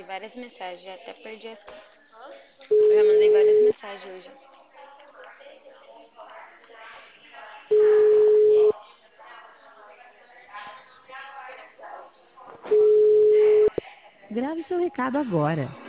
várias mensagens, já até perdi as contas. Eu já mandei várias mensagens hoje. Grave seu recado agora.